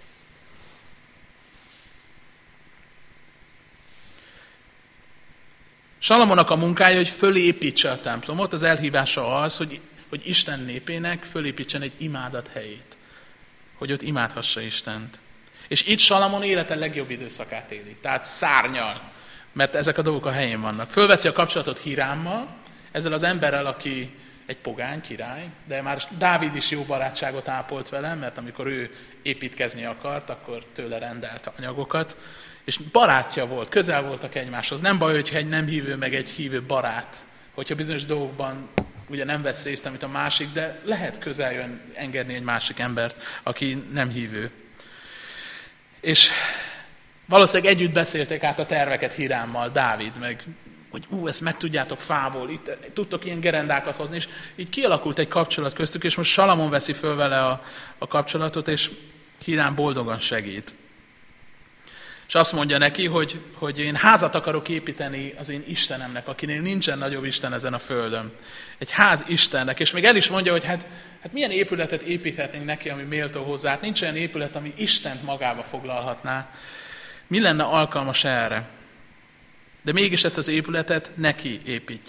Salamonnak a munkája, hogy fölépítse a templomot, az elhívása az, hogy Isten népének fölépítsen egy imádat helyét. Hogy ott imádhassa Istent. És itt Salamon élete legjobb időszakát éli. Tehát szárnyal, mert ezek a dolgok a helyén vannak. Fölveszi a kapcsolatot Hírámmal, ezzel az emberrel, aki egy pogány király, de már Dávid is jó barátságot ápolt vele, mert amikor ő építkezni akart, akkor tőle rendelt anyagokat, és barátja volt, közel voltak egymáshoz. Nem baj, hogyha egy nem hívő, meg egy hívő barát, hogyha bizonyos dolgokban ugye nem vesz részt, amit a másik, de lehet közel engedni egy másik embert, aki nem hívő. És valószínűleg együtt beszélték át a terveket Hírámmal, Dávid, meg hogy ezt meg tudjátok fából, itt tudtok ilyen gerendákat hozni, és így kialakult egy kapcsolat köztük, és most Salamon veszi föl vele a kapcsolatot, és Hírám boldogan segít. És azt mondja neki, hogy én házat akarok építeni az én Istenemnek, akinél nincsen nagyobb Isten ezen a földön. Egy ház Istennek, és még el is mondja, hogy hát milyen épületet építhetnénk neki, ami méltó hozzá. Hát nincs olyan épület, ami Istent magába foglalhatná. Mi lenne alkalmas erre? De mégis ezt az épületet neki építjük.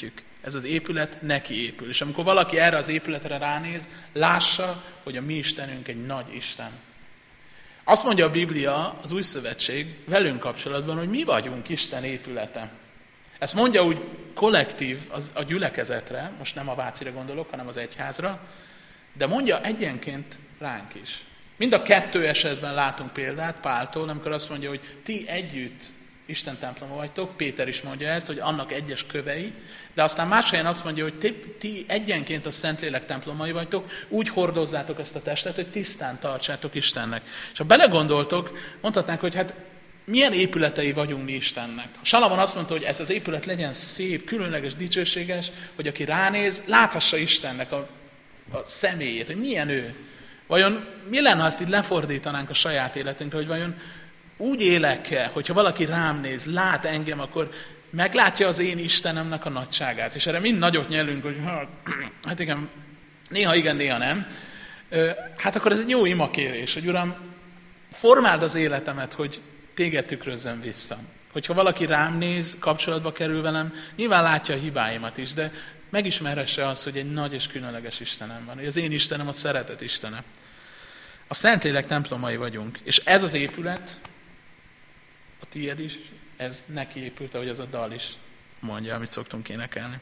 ez az épület neki épül. És amikor valaki erre az épületre ránéz, lássa, hogy a mi Istenünk egy nagy Isten. Azt mondja a Biblia, az Új Szövetség velünk kapcsolatban, hogy mi vagyunk Isten épülete. Ezt mondja úgy kollektív a gyülekezetre, most nem a Vácira gondolok, hanem az egyházra, de mondja egyenként ránk is. Mind a kettő esetben látunk példát Páltól, amikor azt mondja, hogy ti együtt Isten temploma vagytok, Péter is mondja ezt, hogy annak egyes kövei, de aztán más helyen azt mondja, hogy ti egyenként a Szentlélek templomai vagytok, úgy hordozzátok ezt a testet, hogy tisztán tartsátok Istennek. És ha belegondoltok, mondhatnánk, hogy hát milyen épületei vagyunk mi Istennek. Salamon azt mondta, hogy ez az épület legyen szép, különleges, dicsőséges, hogy aki ránéz, láthassa Istennek a személyét, hogy milyen ő. Vajon mi lenne, ha ezt így lefordítanánk a saját életünkre, hogy vajon úgy élek-e, hogyha valaki rám néz, lát engem, akkor meglátja az én Istenemnek a nagyságát. És erre mind nagyot nyelünk, hogy hát igen, néha nem. Hát akkor ez egy jó imakérés, hogy Uram, formáld az életemet, hogy téged tükrözzön vissza. Hogyha valaki rám néz, kapcsolatba kerül velem, nyilván látja a hibáimat is, de megismerhesse azt, hogy egy nagy és különleges Istenem van. Hogy az én Istenem a szeretet Istene. A Szentlélek templomai vagyunk. És ez az épület, a tiéd is, ez neki épült, ahogy az a dal is mondja, amit szoktunk énekelni.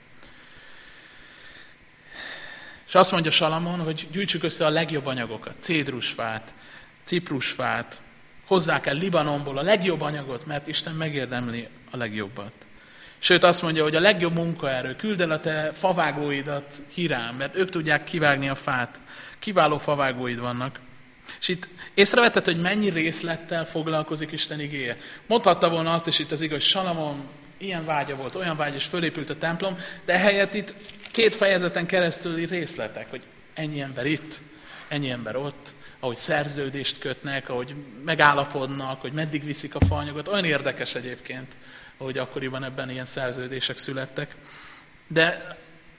És azt mondja Salamon, hogy gyűjtsük össze a legjobb anyagokat, cédrusfát, ciprusfát, hozzá kell Libanonból a legjobb anyagot, mert Isten megérdemli a legjobbat. Sőt azt mondja, hogy a legjobb munkaerő, küld el a te favágóidat Hirám, mert ők tudják kivágni a fát. Kiváló favágóid vannak. És itt észrevetted, hogy mennyi részlettel foglalkozik Isten igéje. Mondhatta volna azt, és itt az igaz, hogy Salamon ilyen vágya volt, olyan vágy, és fölépült a templom, de ehelyett itt 2 fejezeten keresztüli részletek, hogy ennyi ember itt, ennyi ember ott, ahogy szerződést kötnek, ahogy megállapodnak, hogy meddig viszik a faanyagot. Olyan érdekes egyébként, ahogy akkoriban ebben ilyen szerződések születtek. De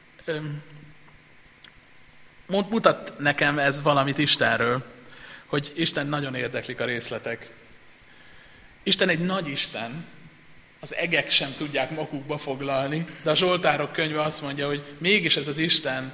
mutat nekem ez valamit Istenről, hogy Isten nagyon érdeklik a részletek. Isten egy nagy Isten, az egek sem tudják magukba foglalni, de a Zsoltárok könyve azt mondja, hogy mégis ez az Isten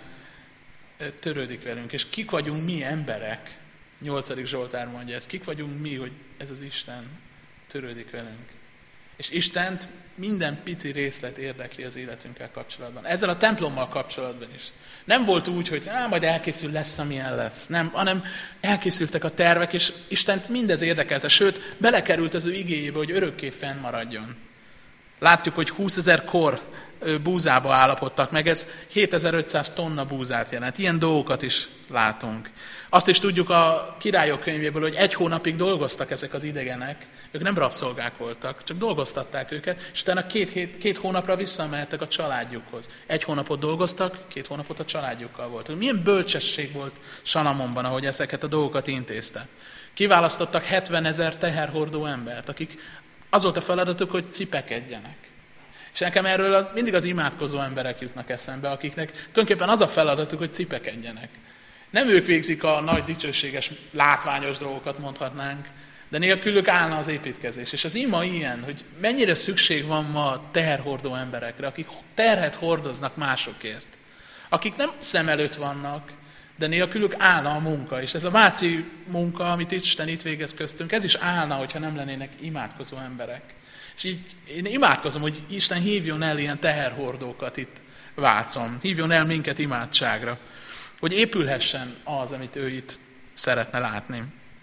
törődik velünk, és kik vagyunk mi emberek, 8. Zsoltár mondja ezt, kik vagyunk mi, hogy ez az Isten törődik velünk. És Istent minden pici részlet érdekli az életünkkel kapcsolatban. Ezzel a templommal kapcsolatban is. Nem volt úgy, hogy majd elkészül, lesz, amilyen lesz. Nem, hanem elkészültek a tervek, és Istent mindez érdekelte. Sőt, belekerült az ő igéjébe, hogy örökké fennmaradjon. Látjuk, hogy 20 000 kor búzába állapodtak meg, ez 7500 tonna búzát jelent. Ilyen dolgokat is látunk. Azt is tudjuk a Királyok könyvéből, hogy 1 hónapig dolgoztak ezek az idegenek, ők nem rabszolgák voltak, csak dolgoztatták őket, és utána 2 hónapra visszamehettek a családjukhoz. 1 hónapot dolgoztak, 2 hónapot a családjukkal voltak. Milyen bölcsesség volt Salamonban, ahogy ezeket a dolgokat intézte. Kiválasztottak 70 000 teherhordó embert, akik az volt a feladatuk, hogy cipekedjenek. És nekem erről mindig az imádkozó emberek jutnak eszembe, akiknek tulajdonképpen az a feladatuk, hogy cipekedjenek. Nem ők végzik a nagy, dicsőséges, látványos dolgokat, mondhatnánk, de nélkülük állna az építkezés. És az ima ilyen, hogy mennyire szükség van ma teherhordó emberekre, akik terhet hordoznak másokért. Akik nem szem előtt vannak, de nélkülük állna a munka. És ez a váci munka, amit Isten itt végez köztünk, ez is állna, hogyha nem lennének imádkozó emberek. És így én imádkozom, hogy Isten hívjon el ilyen teherhordókat itt Vácon. Hívjon el minket imádságra, hogy épülhessen az, amit ő itt szeretne látni.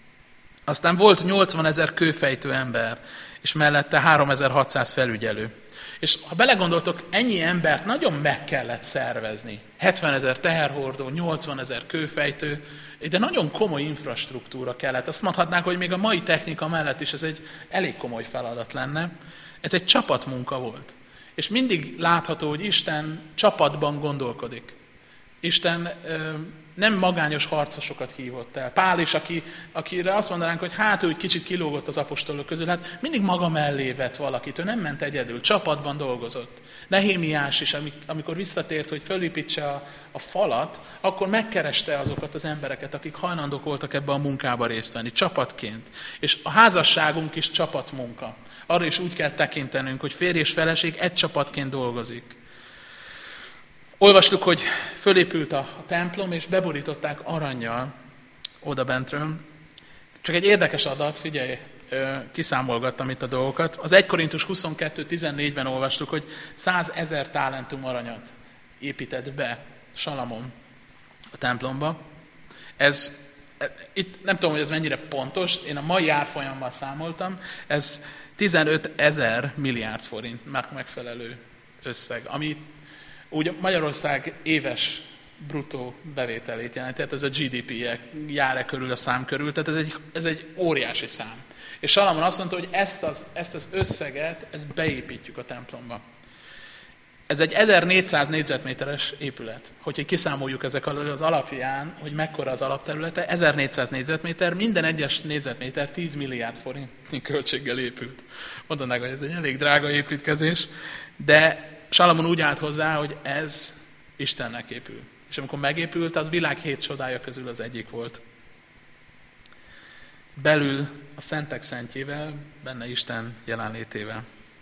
Aztán volt 80 000 kőfejtő ember, és mellette 3600 felügyelő. És ha belegondoltok, ennyi embert nagyon meg kellett szervezni. 70 000 teherhordó, 80 000 kőfejtő, de nagyon komoly infrastruktúra kellett. Azt mondhatnánk, hogy még a mai technika mellett is ez egy elég komoly feladat lenne. Ez egy csapatmunka volt. És mindig látható, hogy Isten csapatban gondolkodik. Isten nem magányos harcosokat hívott el. Pál is, akire azt mondanánk, hogy hát ő kicsit kilógott az apostolok közül, hát mindig maga mellé vett valakit, ő nem ment egyedül, csapatban dolgozott. Nehémiás is, amikor visszatért, hogy fölépítse a falat, akkor megkereste azokat az embereket, akik hajlandók voltak ebbe a munkába részt venni, csapatként. És a házasságunk is csapatmunka. Arra is úgy kell tekintenünk, hogy férj és feleség egy csapatként dolgozik. Olvastuk, hogy fölépült a templom, és beborították arannyal odabentről. Csak egy érdekes adat, figyelj, kiszámolgattam itt a dolgokat. Az 1 Korintus 22.14-ben olvastuk, hogy 100 000 talentum aranyat épített be Salamon a templomba. Itt nem tudom, hogy ez mennyire pontos, én a mai árfolyammal számoltam, ez 15 000 milliárd forint, már megfelelő összeg, ami úgy Magyarország éves bruttó bevételét jelenti, tehát ez a GDP-je jár körül a szám körül, tehát ez egy óriási szám. És Salamon azt mondta, hogy ezt az összeget, ezt beépítjük a templomba. Ez egy 1400 négyzetméteres épület. Hogyha kiszámoljuk ezek az alapján, hogy mekkora az alapterülete, 1400 négyzetméter, minden egyes négyzetméter 10 milliárd forintnyi költséggel épült. Mondanák, hogy ez egy elég drága építkezés, de Salamon úgy állt hozzá, hogy ez Istennek épül. És amikor megépült, az világ 7 csodája közül az egyik volt. Belül a szentek szentjével, benne Isten jelenlétével.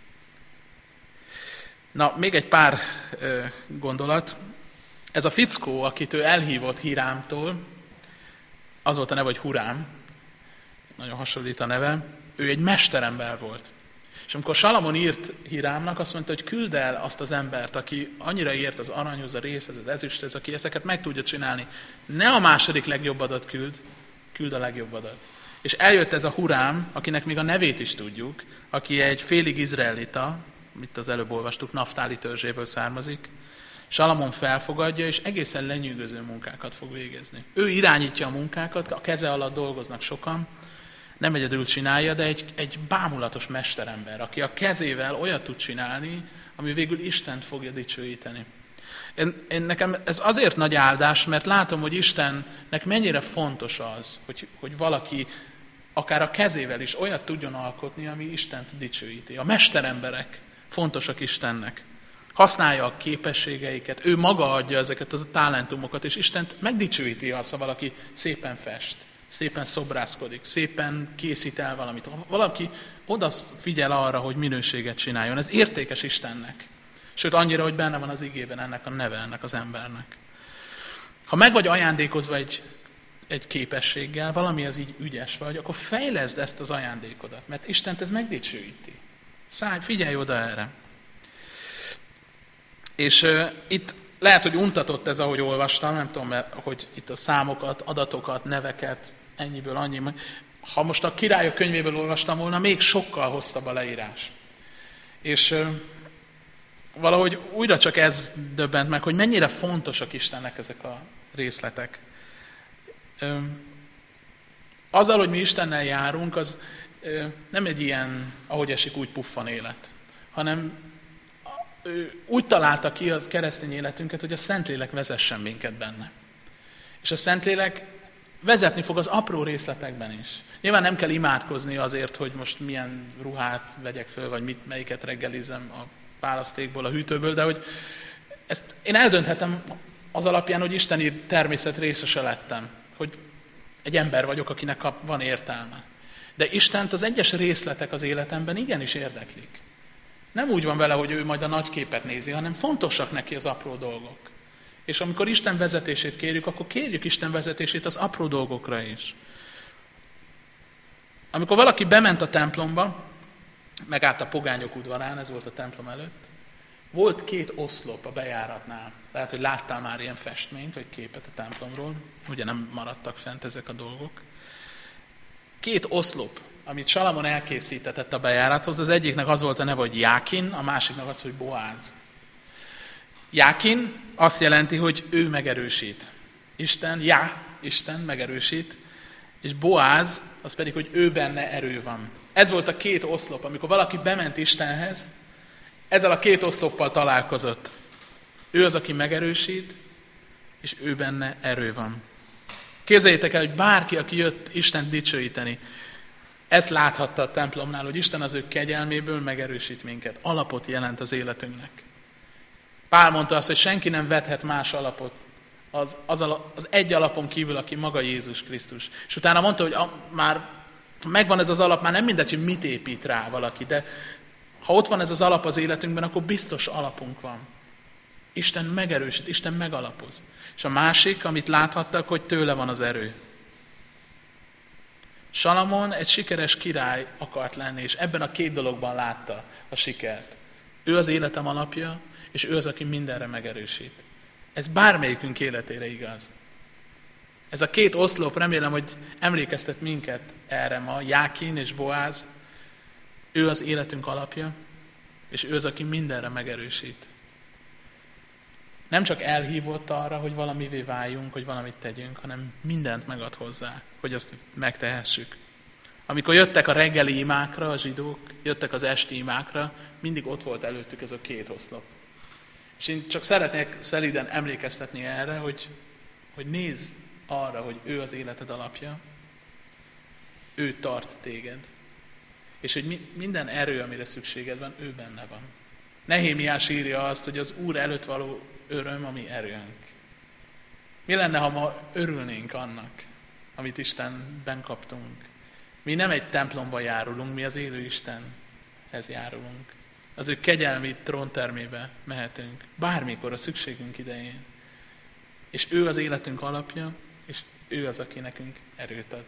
Na, még egy pár gondolat. Ez a fickó, akit ő elhívott Hírámtól, az volt a neve, hogy Hurám, nagyon hasonlít a neve, ő egy mesterember volt. És amikor Salamon írt Hírámnak, azt mondta, hogy küld el azt az embert, aki annyira ért az aranyhoz, a részhez, az ezüsthez, aki ezeket meg tudja csinálni. Ne a második legjobbadat küld a legjobbadat. És eljött ez a Hurám, akinek még a nevét is tudjuk, aki egy félig izraelita, itt az előbb olvastuk, Naftáli törzséből származik. Salamon felfogadja, és egészen lenyűgöző munkákat fog végezni. Ő irányítja a munkákat, a keze alatt dolgoznak sokan, nem egyedül csinálja, de egy bámulatos mesterember, aki a kezével olyat tud csinálni, ami végül Istent fogja dicsőíteni. Nekem ez azért nagy áldás, mert látom, hogy Istennek mennyire fontos az, hogy valaki akár a kezével is olyat tudjon alkotni, ami Istent dicsőíti. A mesteremberek fontosak Istennek. Használja a képességeiket, ő maga adja ezeket a talentumokat, és Istent megdicsőíti azt, ha valaki szépen fest, szépen szobrászkodik, szépen készít el valamit. Valaki oda figyel arra, hogy minőséget csináljon. Ez értékes Istennek. Sőt, annyira, hogy benne van az igében ennek a neve, ennek az embernek. Ha meg vagy ajándékozva egy képességgel, valami az így ügyes vagy, akkor fejleszd ezt az ajándékodat, mert Istent ez megdicsőíti. Figyelj oda erre. És itt lehet, hogy untatott ez, ahogy olvastam, nem tudom, hogy itt a számokat, adatokat, neveket, ennyiből annyi. Ha most a Királyok könyvéből olvastam volna, még sokkal hosszabb a leírás. És valahogy újra csak ez döbbent meg, hogy mennyire fontosak Istennek ezek a részletek. Azzal, hogy mi Istennel járunk, az nem egy ilyen, ahogy esik, úgy puffan élet, hanem úgy találta ki az keresztény életünket, hogy a Szentlélek vezessen minket benne. És a Szentlélek vezetni fog az apró részletekben is. Nyilván nem kell imádkozni azért, hogy most milyen ruhát vegyek föl, vagy melyiket reggelizem a választékból, a hűtőből, de hogy ezt én eldönthetem az alapján, hogy isteni természet részese lettem. Hogy egy ember vagyok, akinek van értelme. De Istent az egyes részletek az életemben igenis érdeklik. Nem úgy van vele, hogy ő majd a nagy képet nézi, hanem fontosak neki az apró dolgok. És amikor Isten vezetését kérjük, akkor kérjük Isten vezetését az apró dolgokra is. Amikor valaki bement a templomba, megállt a pogányok udvarán, ez volt a templom előtt, volt 2 oszlop a bejáratnál. Lehet, hogy láttál már ilyen festményt, vagy képet a templomról. Ugye nem maradtak fent ezek a dolgok. 2 oszlop, amit Salamon elkészítetett a bejárathoz, az egyiknek az volt a neve, hogy Jákin, a másiknak az, hogy Boáz. Jákin azt jelenti, hogy ő megerősít. Isten megerősít, és Boáz az pedig, hogy ő benne erő van. Ez volt a 2 oszlop, amikor valaki bement Istenhez, ezzel a 2 oszloppal találkozott. Ő az, aki megerősít, és ő benne erő van. Képzeljétek el, hogy bárki, aki jött Istent dicsőíteni, ezt láthatta a templomnál, hogy Isten az ő kegyelméből megerősít minket. Alapot jelent az életünknek. Pál mondta azt, hogy senki nem vethet más alapot az egy alapon kívül, aki maga Jézus Krisztus. És utána mondta, hogy már megvan ez az alap, már nem mindegy, hogy mit épít rá valaki, de ha ott van ez az alap az életünkben, akkor biztos alapunk van. Isten megerősít, Isten megalapoz. És a másik, amit láthattak, hogy tőle van az erő. Salamon egy sikeres király akart lenni, és ebben a két dologban látta a sikert. Ő az életem alapja, és ő az, aki mindenre megerősít. Ez bármelyikünk életére igaz. Ez a két oszlop, remélem, hogy emlékeztet minket erre ma, Jákin és Boáz. Ő az életünk alapja, és ő az, aki mindenre megerősít. Nem csak elhívott arra, hogy valamivé váljunk, hogy valamit tegyünk, hanem mindent megad hozzá, hogy azt megtehessük. Amikor jöttek a reggeli imákra a zsidók, jöttek az esti imákra, mindig ott volt előttük ez a két oszlop. És én csak szeretnék szelíden emlékeztetni erre, hogy nézz arra, hogy ő az életed alapja, ő tart téged, és hogy minden erő, amire szükséged van, ő benne van. Nehémiás írja azt, hogy az Úr előtt való öröm a mi erőnk. Mi lenne, ha ma örülnénk annak, amit Istenben kaptunk? Mi nem egy templomba járulunk, mi az élő Istenhez járulunk. Az ő kegyelmi tróntermébe mehetünk, bármikor a szükségünk idején. És ő az életünk alapja, és ő az, aki nekünk erőt ad.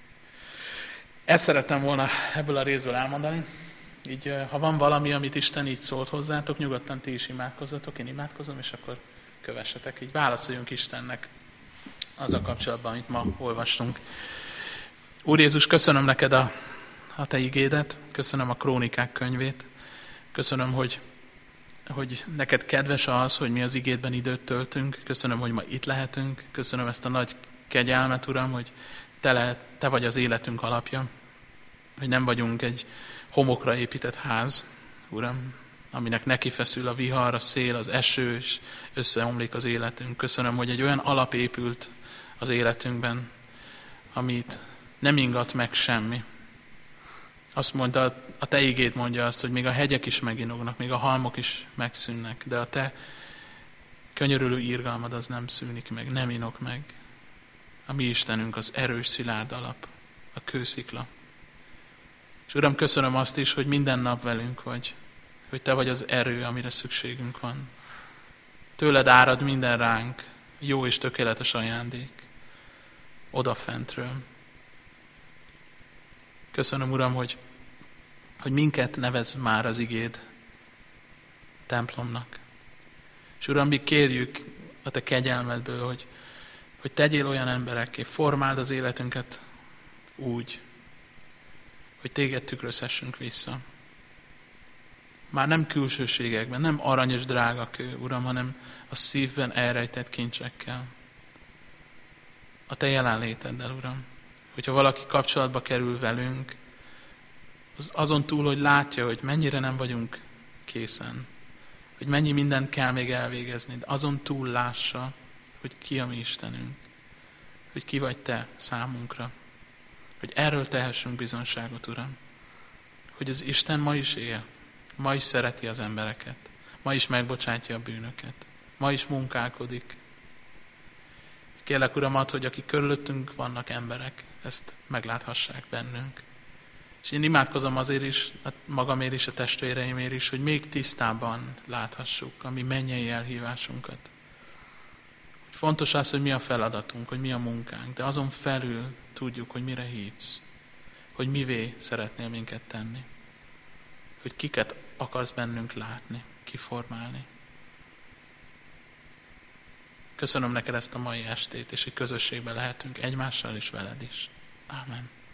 Ezt szerettem volna ebből a részből elmondani. Így, ha van valami, amit Isten így szólt hozzátok, nyugodtan ti is imádkozzatok, én imádkozom, és akkor kövessetek. Így válaszoljunk Istennek azzal kapcsolatban, amit ma olvastunk. Úr Jézus, köszönöm neked a te igédet, köszönöm a Krónikák könyvét, köszönöm, hogy neked kedves az, hogy mi az igédben időt töltünk, köszönöm, hogy ma itt lehetünk, köszönöm ezt a nagy kegyelmet, Uram, hogy te vagy az életünk alapja, hogy nem vagyunk egy homokra épített ház, Uram, aminek neki feszül a vihar, a szél, az eső, és összeomlik az életünk. Köszönöm, hogy egy olyan alap épült az életünkben, amit nem ingat meg semmi. Azt mondta, a te igéd mondja azt, hogy még a hegyek is meginognak, még a halmok is megszűnnek, de a te könyörülő irgalmad az nem szűnik meg, nem inog meg. A mi Istenünk az erős, szilárd alap, a kőszikla. És Uram, köszönöm azt is, hogy minden nap velünk vagy, hogy te vagy az erő, amire szükségünk van. Tőled árad minden ránk, jó és tökéletes ajándék, odafentről. Köszönöm, Uram, hogy minket nevez már az igéd templomnak. És Uram, mi kérjük a te kegyelmedből, hogy tegyél olyan emberekké, formáld az életünket úgy, hogy téged tükrözhessünk vissza. Már nem külsőségekben, nem aranyos drága kő, Uram, hanem a szívben elrejtett kincsekkel. A te jelenléteddel, Uram. Hogyha valaki kapcsolatba kerül velünk, azon túl, hogy látja, hogy mennyire nem vagyunk készen, hogy mennyi mindent kell még elvégezni, de azon túl lássa, hogy ki a mi Istenünk, hogy ki vagy te számunkra, hogy erről tehessünk bizonságot, Uram, hogy az Isten ma is él, ma is szereti az embereket, ma is megbocsátja a bűnöket, ma is munkálkodik. Kérlek, Uram, add, hogy akik körülöttünk vannak emberek, ezt megláthassák bennünk. És én imádkozom azért is, magamért is, a testvéreimért is, hogy még tisztában láthassuk a mi mennyei elhívásunkat. Fontos az, hogy mi a feladatunk, hogy mi a munkánk, de azon felül tudjuk, hogy mire hívsz, hogy mivé szeretnél minket tenni, hogy kiket akarsz bennünk látni, kiformálni. Köszönöm neked ezt a mai estét, és hogy közösségben lehetünk egymással és veled is. Ámen.